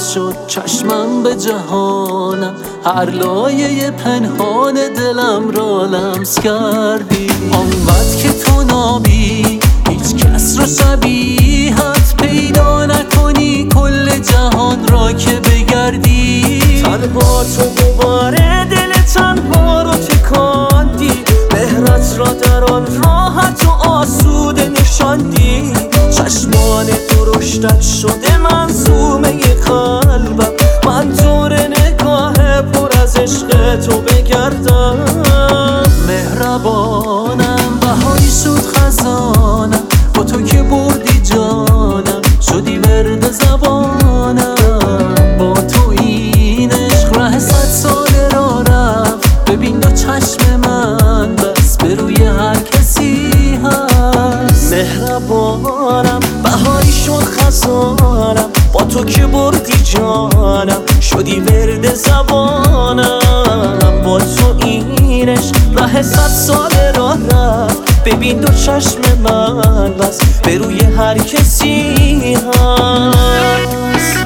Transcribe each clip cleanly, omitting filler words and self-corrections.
شد چشمم به جهانم، هر لایه پنهان دلم را لمس کردی. آنقدر که تو نابی هیچ کس را شبیهت پیدا نکنی، کل جهان را که بگردی. تنها تو دوباره دل تنها رو تکاندی، مهرت را در آن راحت و آسوده نشاندی. چشمان درشتت شده منظومه قلبم، من دور نگاه پر از عشق تو بگردم. مهربانم بهایی شد خزانم، با تو که بردی جانم شدی ورد زبانم. با تو این عشق ره 100 ساله را رفت، ببین دو چشم من بس به روی هر کسی هست. مهربانم بهایی شد خزانم، با تو که بردی جانم شدی ورد زبانم. با تو این عشق ره 100 ساله را رفت، ببین دو چشم من بس به روی هر کسی هست.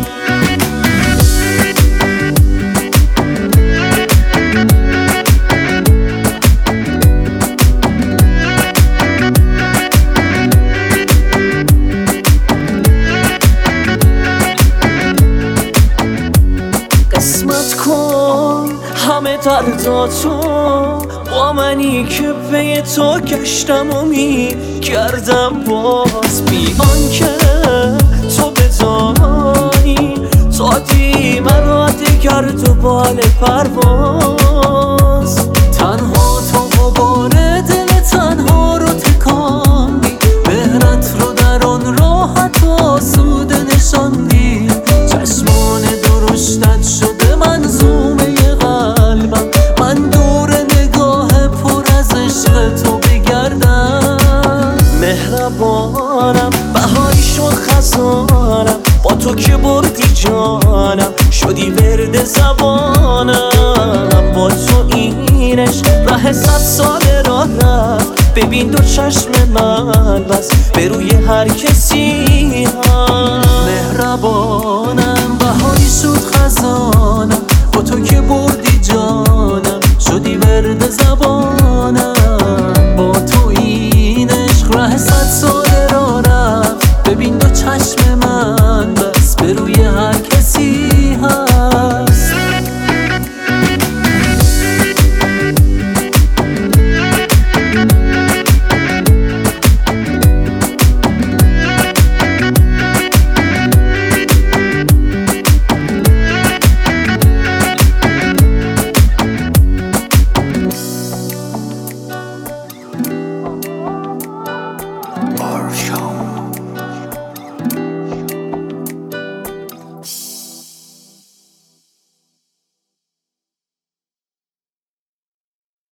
قسمت کن همه درداتو با منی که پی تو گشتم و میگردم باز، بی آنکه تو بدانی دادی مرا دگر دنبال پرواز. تنها تو غبار دل تنها رو تکاندی، مهرت رو در آن راحت و آسوده نشاندی. چشمان درشتت شده منظومه قلبم، من دور نگاه پر از عشق تو بگردم. مهربانم بهایی شد خزانم، با تو که بردی جانم شدی ورد زبانم. با تو این عشق ره 100 ساله را رفت، ببین دو چشم من بس به روی هر کسی